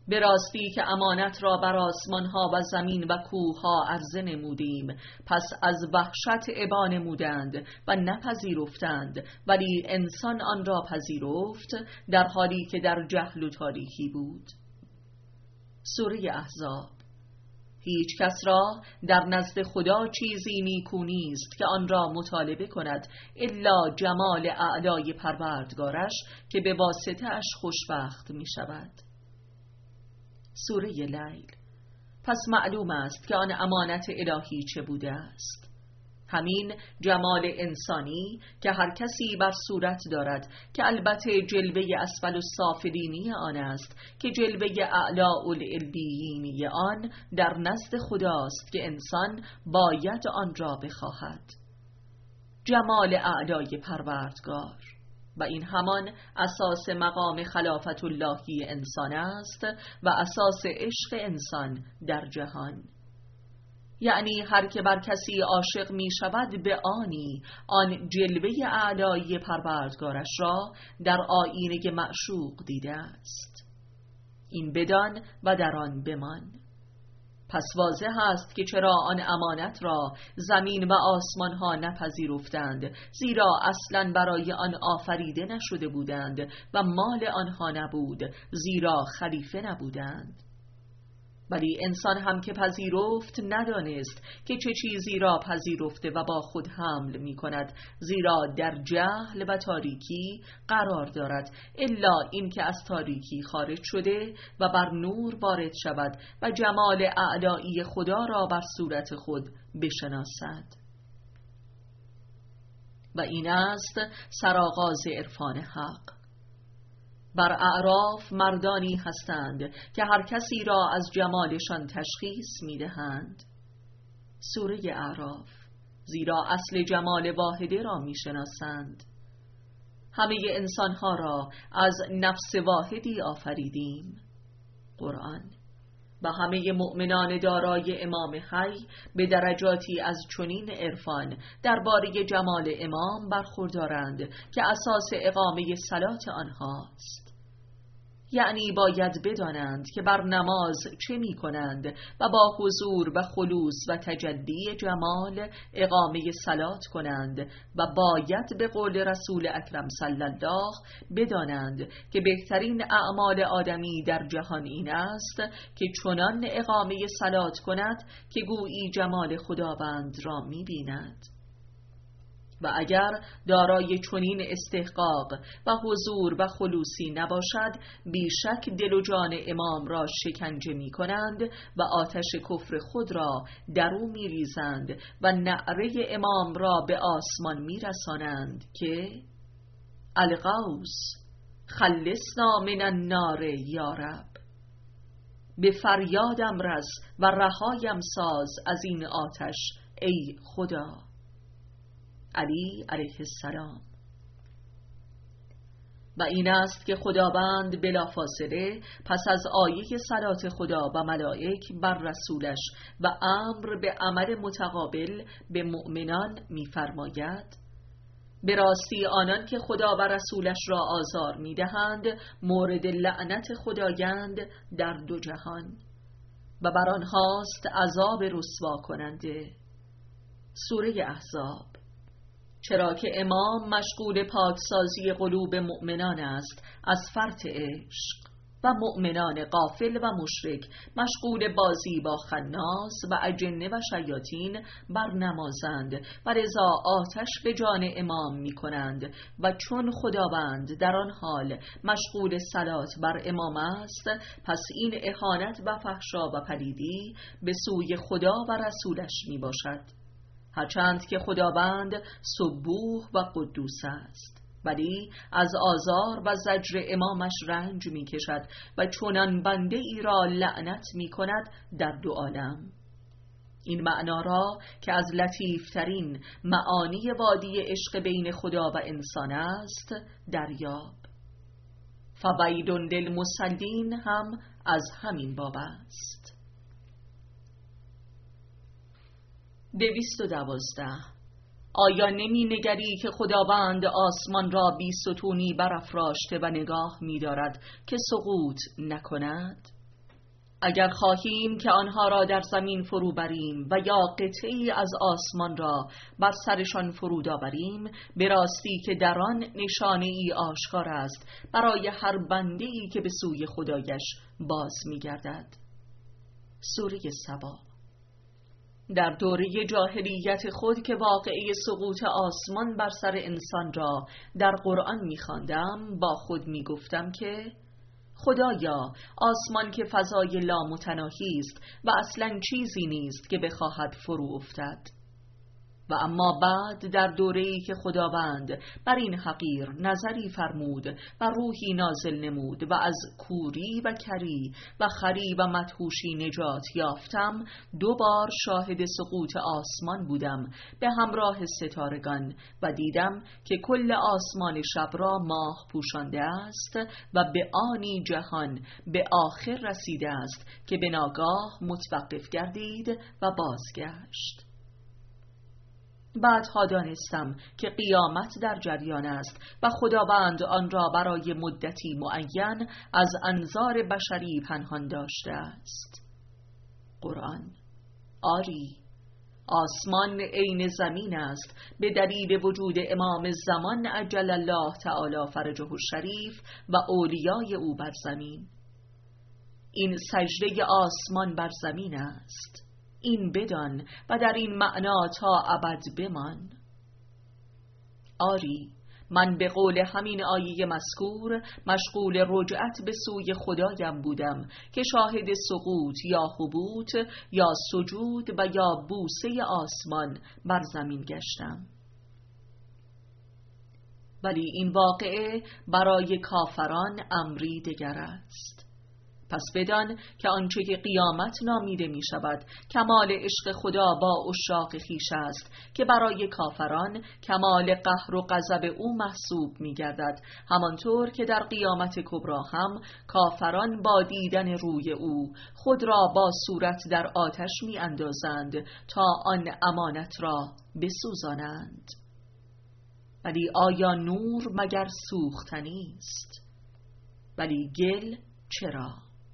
به راستی که امانت را بر آسمان‌ها و زمین و کوه‌ها عرضه نمودیم، پس از وحشت ابا نمودند و نپذیرفتند، ولی انسان آن را پذیرفت در حالی که در جهل و تاریکی بود. سوره احزاب. هیچ کس را در نزد خدا چیزی نیکو نیست که آن را مطالبه کند الا جمال اعلای پروردگارش که به واسطه اش خوشبخت می شود. سوره لیل. پس معلوم است که آن امانت الهی چه بوده است. همین جمال انسانی که هر کسی بر صورت دارد، که البته جلوه اسفل السافلینی آن است که جلوه اعلی العلیینی آن در نزد خداست که انسان باید آن را بخواهد. جمال اعلای پروردگار. و این همان اساس مقام خلافت اللهی انسان است و اساس عشق انسان در جهان. یعنی هر که بر کسی عاشق می شود به آنی آن جلوه اعلای پروردگارش را در آیینه معشوق دیده است. این بدان و در آن بمان. پس واضح است که چرا آن امانت را زمین و آسمان ها نپذیرفتند، زیرا اصلا برای آن آفریده نشده بودند و مال آنها نبود، زیرا خلیفه نبودند. ولی انسان هم که پذیرفت ندانست که چه چیزی را پذیرفته و با خود حمل می کند، زیرا در جهل و تاریکی قرار دارد، الا این که از تاریکی خارج شده و بر نور وارد شود و جمال اعلایی خدا را بر صورت خود بشناسد. و این است سرآغاز عرفان حق. بر اعراف مردانی هستند که هر کسی را از جمالشان تشخیص می‌دهند. سوره اعراف. زیرا اصل جمال واحده را می‌شناسند. همه انسان‌ها را از نفس واحدی آفریدیم. قرآن. و همه مؤمنان دارای امام حی به درجاتی از چنین عرفان درباره جمال امام برخوردارند که اساس اقامه صلات آنهاست. یعنی باید بدانند که بر نماز چه می کنند و با حضور و خلوص و تجلی جمال اقامه صلات کنند و باید به قول رسول اکرم صلی الله بدانند که بهترین اعمال آدمی در جهان این است که چنان اقامه صلات کند که گویی جمال خداوند را می بیند. و اگر دارای چنین استحقاق و حضور و خلوصی نباشد، بیشک دل و جان امام را شکنجه می کنند و آتش کفر خود را در او می ریزند و نعره امام را به آسمان می رسانند که الغوث خلصنا من النار یا رب. به فریادم رس و رهایم ساز از این آتش ای خدا. علی علیه السلام. و این است که خداوند بلافاصله پس از آیه صلات خدا و ملائک بر رسولش و امر به عمل متقابل به مؤمنان می‌فرماید: به راستی آنان که خدا و رسولش را آزار می‌دهند مورد لعنت خدایند در دو جهان و بر آنهاست عذاب رسوا کننده. سوره احزاب. چرا که امام مشغول پاکسازی قلوب مؤمنان است از فرط عشق و مؤمنان غافل و مشرک مشغول بازی با خناس و اجنه و شیاطین بر نمازند و لذا آتش به جان امام می کنند و چون خداوند در آن حال مشغول صلات بر امام است، پس این اهانت و فحشا و پلیدی به سوی خدا و رسولش می باشد، هرچند که خداوند سبوح و قدوس است، ولی از آزار و زجر امامش رنج می کشد و چنان بنده ای را لعنت می کند در دو عالم. این معنا را که از لطیفترین معانی وادی عشق بین خدا و انسان است دریاب. فویل للمصلین هم از همین باب است. 212. آیا نمی نگری که خداوند آسمان را بی ستونی برافراشته و نگاه می دارد که سقوط نکند؟ اگر خواهیم که آنها را در زمین فرو بریم و یا قطعی از آسمان را بر سرشان فرود آوریم، به راستی که در آن نشانه ای آشکار است برای هر بنده ای که به سوی خدایش باز می گردد. سوره سبا. در دوره جاهلیت خود که واقعه سقوط آسمان بر سر انسان را در قرآن می خواندم، با خود می گفتم که خدایا، آسمان که فضای لامتناهی است و اصلاً چیزی نیست که بخواهد فرو افتد. و اما بعد در دوره‌ای که خداوند بر این حقیر نظری فرمود و روحی نازل نمود و از کوری و کری و خری و مدهوشی نجات یافتم، 2 بار شاهد سقوط آسمان بودم به همراه ستارگان و دیدم که کل آسمان شب را ماه پوشانده است و به آنی جهان به آخر رسیده است که به ناگاه متوقف گردید و بازگشت. بعدها دانستم که قیامت در جریان است و خداوند آن را برای مدتی معین از انظار بشری پنهان داشته است. قرآن. آری، آسمان عین زمین است به دلیل وجود امام زمان عجل الله تعالی فرجه الشریف و اولیای او بر زمین. این سجده آسمان بر زمین است. این بدان و در این معنا تا ابد بمان. آری، من به قول همین آیه مذکور مشغول رجعت به سوی خدایم بودم که شاهد سقوط یا هبوط یا سجود و یا بوسه آسمان بر زمین گشتم. ولی این واقعه برای کافران امری دگر است. پس بدان که آنچه که قیامت نامیده می شود کمال عشق خدا با عشاق خویش است که برای کافران کمال قهر و غضب او محسوب می گردد، همانطور که در قیامت کبری هم کافران با دیدن روی او خود را با صورت در آتش می اندازند تا آن امانت را بسوزانند. ولی آیا نور مگر سوختنی است؟ ولی گل چرا؟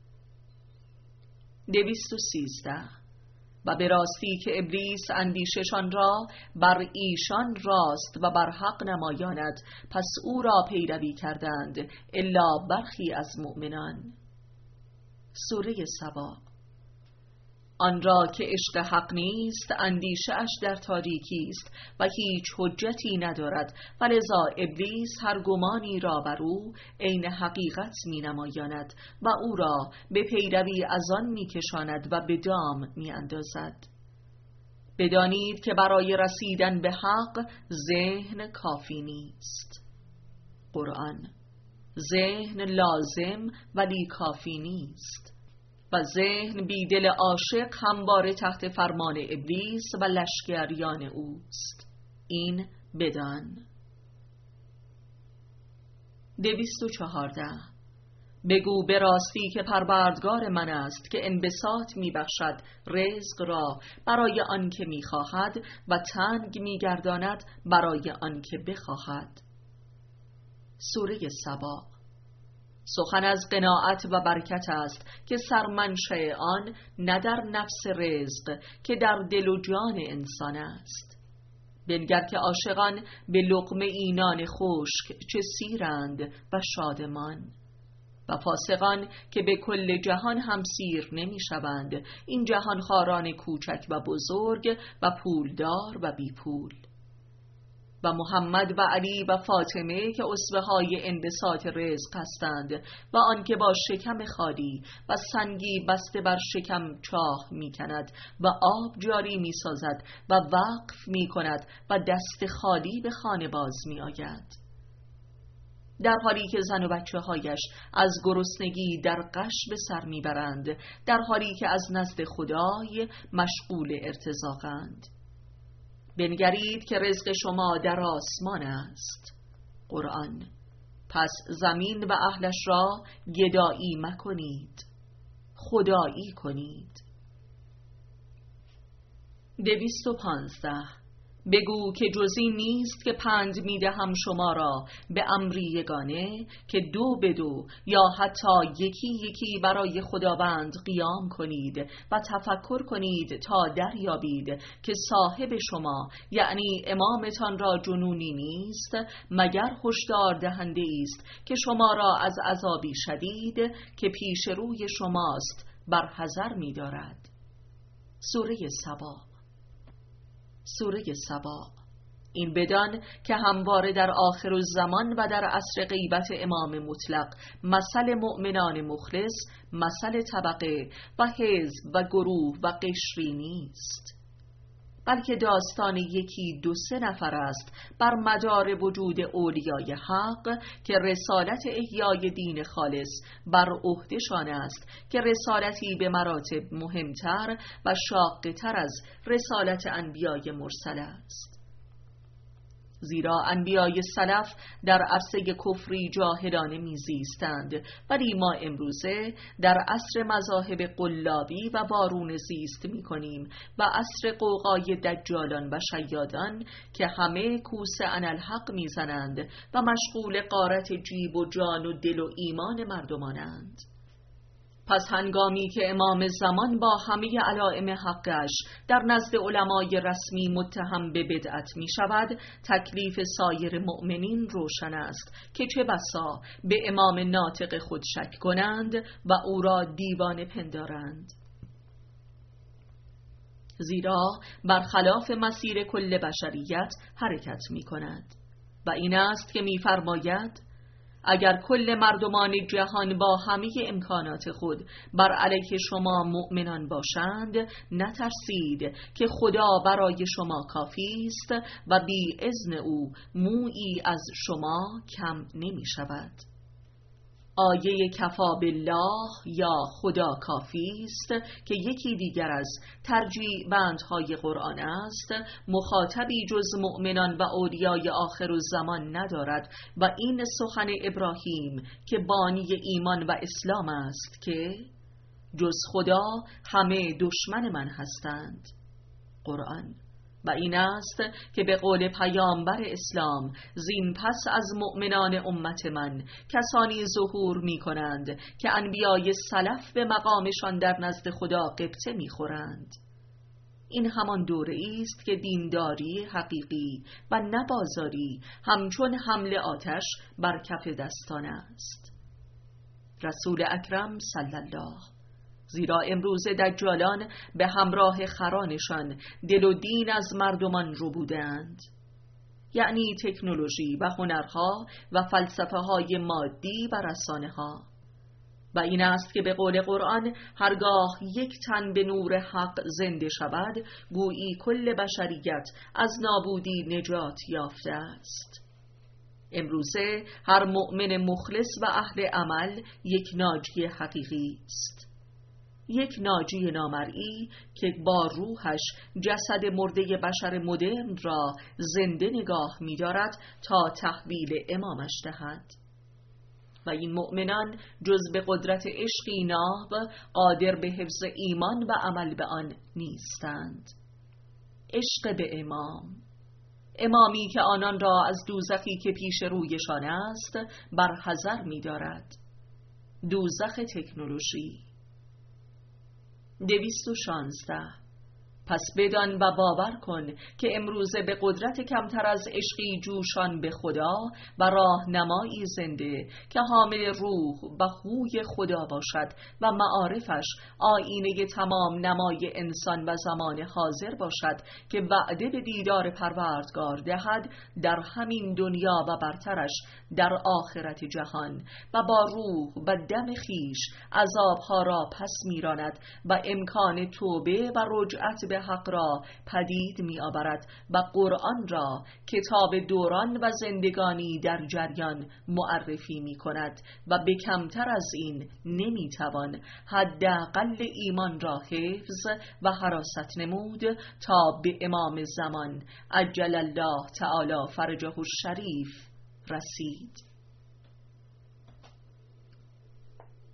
213. و به راستی که ابلیس اندیششان را بر ایشان راست و بر حق نمایاند، پس او را پیروی کردند الا برخی از مؤمنان. سوره سبا. آن را که عشق حق نیست اندیشه اش در تاریکی است و هیچ حجتی ندارد، ولذا ابلیس هر گمانی را بر او عین حقیقت می نمایاند و او را به پیروی از آن می کشاند و به دام می اندازد. بدانید که برای رسیدن به حق ذهن کافی نیست. قرآن. ذهن لازم ولی کافی نیست و ذهن بیدل عاشق همواره تحت فرمان ابلیس و لشکریان اوست. این بدان. 214. بگو به راستی که پروردگار من است که انبساط میبخشد رزق را برای آن که میخواهد و تنگ میگرداند برای آن که بخواهد. سوره سبا. سخن از قناعت و برکت است که سرمنشأ آن نه در نفس رزق که در دل و جان انسان است. بنگر که عاشقان به لقمه اینان خشک چه سیرند و شادمان، و فاسقان که به کل جهان هم سیر نمی شوند، این جهان خاران کوچک و بزرگ و پولدار و بی پول. و محمد و علی و فاطمه که اسوه های انبساط رزق هستند و آنکه با شکم خالی و سنگی بسته بر شکم چاه می کند و آب جاری می سازد و وقف می کند و دست خالی به خانه باز می آید، در حالی که زن و بچه هایش از گرسنگی در غش به سر می برند، در حالی که از نزد خدای مشغول ارتزاقند. بنگرید که رزق شما در آسمان است. قرآن. پس زمین و اهلش را گدایی مکنید، خدایی کنید. 215. بگو که جزی نیست که پند میدهم شما را به امری یگانه، که دو به دو یا حتی یکی یکی برای خداوند قیام کنید و تفکر کنید تا دریابید که صاحب شما یعنی امامتان را جنونی نیست، مگر هشدار دهنده است که شما را از عذابی شدید که پیش روی شماست برحذر می دارد. سوره سبا. سوره سبا. این بدان که همواره در آخر الزمان و در عصر غیبت امام مطلق مثل مؤمنان مخلص مثل طبقه و حزب و گروه و قشری نیست، بلکه داستان یکی دو سه نفر است بر مدار وجود اولیای حق که رسالت احیای دین خالص بر عهده‌شان است، که رسالتی به مراتب مهمتر و شاق‌تر از رسالت انبیای مرسل است. زیرا انبیای سلف در عرصه کفری جاهلانه میزیستند، ولی ما امروزه در عصر مذاهب قلابی و وارون زیست میکنیم و عصر قوقای دجالان و شیادان که همه کوس انالحق میزنند و مشغول غارت جیب و جان و دل و ایمان مردمانند. پس هنگامی که امام زمان با همه علائم حقش در نزد علمای رسمی متهم به بدعت می شود، تکلیف سایر مؤمنین روشن است که چه بسا به امام ناطق خود شک کنند و او را دیوانه پندارند. زیرا برخلاف مسیر کل بشریت حرکت می کند و این است که می فرماید اگر کل مردمان جهان با همه امکانات خود بر علیه شما مؤمنان باشند، نترسید که خدا برای شما کافی است و بی اذن او مویی از شما کم نمی شود. آیه کفا بالله یا خدا کافی است که یکی دیگر از ترجیع بندهای قرآن است، مخاطبی جز مؤمنان و اولیای آخر الزمان ندارد و این سخن ابراهیم که بانی ایمان و اسلام است که جز خدا همه دشمن من هستند. قرآن. و این است که به قول پیامبر اسلام زین پس از مؤمنان امت من کسانی ظهور می کنند که انبیای سلف به مقامشان در نزد خدا غبطه می خورند. این همان دوره است که دینداری حقیقی و نبازاری همچون حمل آتش بر کف دستان است. رسول اکرم صلی الله. زیرا امروز دجالان به همراه خرانشان دل و دین از مردمان رو بودند، یعنی تکنولوژی و هنرها و فلسفه های مادی و رسانه ها. و این است که به قول قرآن هرگاه یک تن به نور حق زنده شود، گویی کل بشریت از نابودی نجات یافته است. امروزه هر مؤمن مخلص و اهل عمل یک ناجی حقیقی است، یک ناجی نامرئی که با روحش جسد مرده بشر مدرن را زنده نگاه می‌دارد تا تحویل امامش دهد. و این مؤمنان جز به قدرت عشقی ناب قادر به حفظ ایمان و عمل به آن نیستند. عشق به امام، امامی که آنان را از دوزخی که پیش رویشان است برحذر می‌دارد. دوزخ تکنولوژی. 216. پس بدان و باور کن که امروزه به قدرت کمتر از عشقی جوشان به خدا و راهنمایی زنده که حامل روح و هوی خدا باشد و معارفش آیینه تمام نمای انسان و زمان حاضر باشد که وعده به دیدار پروردگار دهد در همین دنیا و برترش در آخرت جهان، و با روح و دم خیش عذابها را پس میراند و امکان توبه و رجعت به حق را پدید می آورد و قرآن را کتاب دوران و زندگانی در جریان معرفی می کند و به کمتر از این نمی توان حداقل ایمان را حفظ و حراست نمود تا به امام زمان عجل الله تعالی فرجه الشریف رسید.